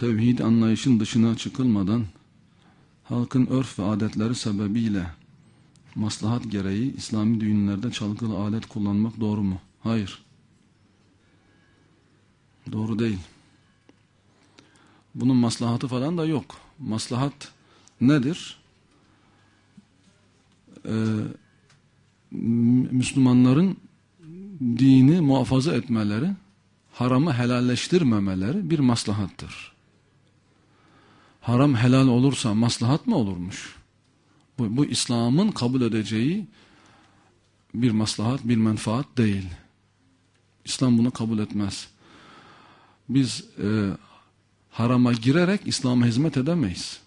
tevhid anlayışın dışına çıkılmadan halkın örf ve adetleri sebebiyle maslahat gereği İslami düğünlerde çalgılı alet kullanmak doğru mu? Hayır. Doğru değil. Bunun maslahatı falan da yok. Maslahat nedir? Müslümanların dini muhafaza etmeleri, haramı helalleştirmemeleri bir maslahattır. Haram helal olursa maslahat mı olurmuş? Bu İslam'ın kabul edeceği bir maslahat, bir menfaat değil. İslam bunu kabul etmez. Biz harama girerek İslam'a hizmet edemeyiz.